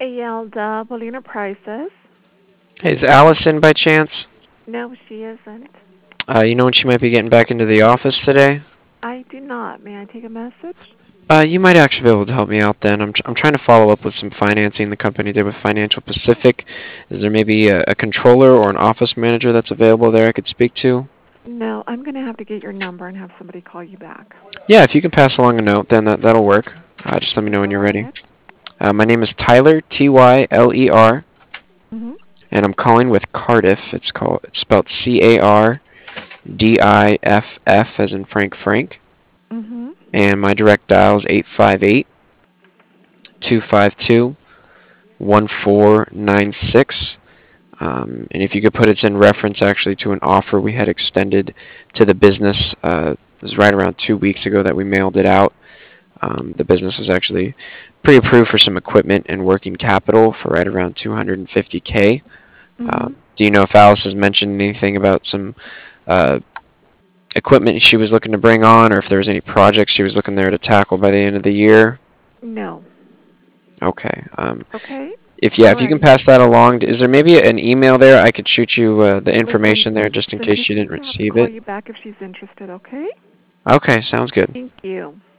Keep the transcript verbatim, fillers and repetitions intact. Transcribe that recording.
yelled uh, Paulina Prices. Hey, is Allison by chance? No, she isn't. Uh, you know when she might be getting back into the office today? I do not. May I take a message? Uh, you might actually be able to help me out then. I'm, tr- I'm trying to follow up with some financing the company did with Financial Pacific. Is there maybe a, a controller or an office manager that's available there I could speak to? No, I'm going to have to get your number and have somebody call you back. Yeah, if you can pass along a note, then that, that'll work. Uh, just let me know when Go you're ready. ahead. Uh, my name is Tyler, T Y L E R, Mm-hmm. and I'm calling with Cardiff. It's called it's spelled C A R D I F F as in Frank Frank. Mm-hmm. And my direct dial is eight five eight, two five two, one four nine six. Um, and if you could put it in reference actually to an offer we had extended to the business, uh, it was right around two weeks ago that we mailed it out. Um, the business was actually pre-approved for some equipment and working capital for right around two hundred fifty K. Mm-hmm. Um, do you know if Alice has mentioned anything about some uh, equipment she was looking to bring on, or if there was any projects she was looking there to tackle by the end of the year? No. Okay. Um, Okay. if yeah, if you can Alrighty. pass that along, is there maybe an email there I could shoot you uh, the Well, then, information there just in then case just you didn't have to receive call it? you back if she's interested. Okay. Okay, sounds good. Thank you.